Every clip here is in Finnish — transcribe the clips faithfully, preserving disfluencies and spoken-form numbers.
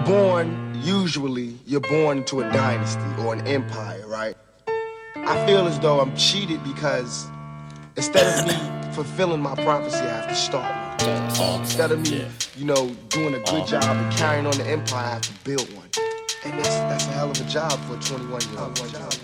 born, usually, you're born into a dynasty or an empire, right? I feel as though I'm cheated because instead of me fulfilling my prophecy, I have to start one. Instead of me, you know, doing a good job and carrying on the empire, I have to build one. And that's, that's a hell of a job for a twenty-one-year-old.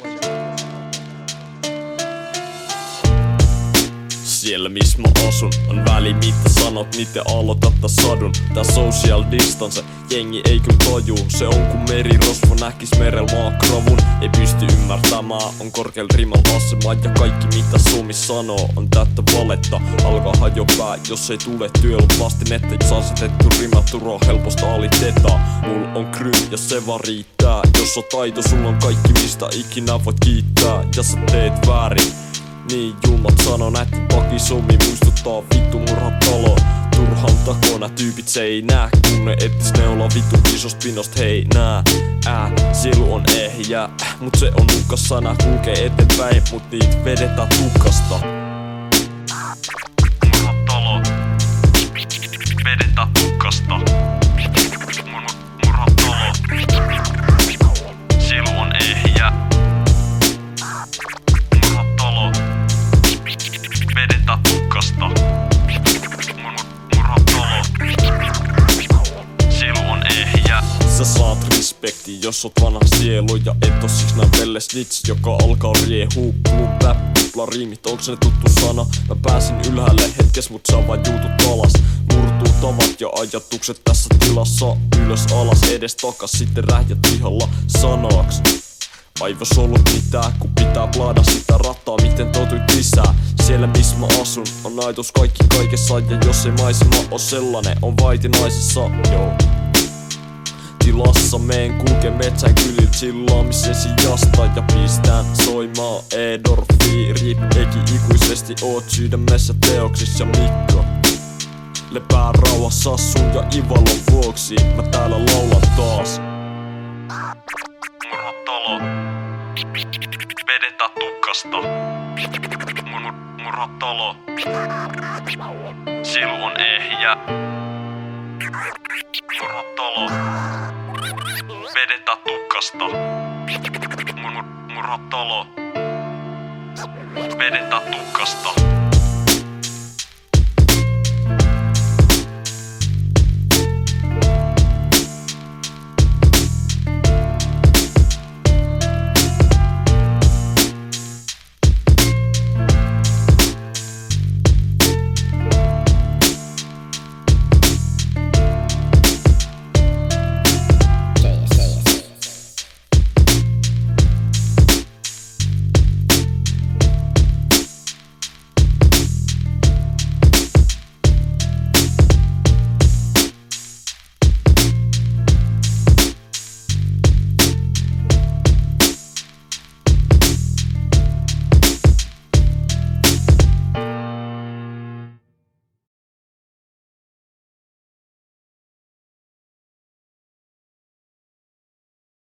Siellä missä mä asun on väli mitä sanot, miten aloitatta sadun. Tää social distance, jengi ei kyllä tajuu. Se on kun merirosvo näkis merel maakrovun. Ei pysty ymmärtämään, on korkeal rimal asema. Ja kaikki mitä Suomi sanoo on täyttä valetta. Alkaa hajopää, jos ei tule työllä vastinetta. Jos asetettu rima turoo helposta alitetaan. Mul on krym ja se vaan riittää. Jos on taito, sulla on kaikki mistä ikinä voit kiittää. Ja sä teet väärin, niin julmat sano, nätti pakisommi muistuttaa vittu murhatalo. Turhan takona tyypit se ei nää, kun ne ettis ne olla vittu isost pinost hei nää. Ää, sielu on ehjä, mut se on nukas sana, kulkee eteenpäin, mut niit vedetään tukasta. Murhatalo, vedetään tukasta. Murhatalo, sielu on ehjä. Vedetään tukasta. Murhatalo. Sielu on ehjä. Sä saat respekti, jos oot vanha sielu. Ja et oo siis nää pelle snitch, joka alkaa riehuu. Mun päppla riimit, onks ne tuttu sana? Mä pääsin ylhäälle hetkes, mut sä vaan juutut alas. Murtuu tavat ja ajatukset tässä tilassa. Ylös alas, edes takas, sitten räjät pihalla sanaaks. Aivos ollut mitään, kun pitää plaada sitä rataa, miten totuit lisää. Siellä missä mä asun, on aitos kaikki kaikessa. Ja jos ei maisema oo sellainen, on vaiti naisessa, joo. Tilassa meen kulke metsän kylillä chillaamisen sijasta. Ja pistään soimaa endorfiirit. Eikin ikuisesti oot sydämessä teoksissa Mikko. Lepää rauhassa sun ja Ivalon vuoksi. Mä täällä laulan taas. Murhatalo. Vedetään tukasta. Mur murhatalo. Sielu on ehjä. Murhatalo. Vedetään tukasta. Mur murhatalo. Vedetään tukasta.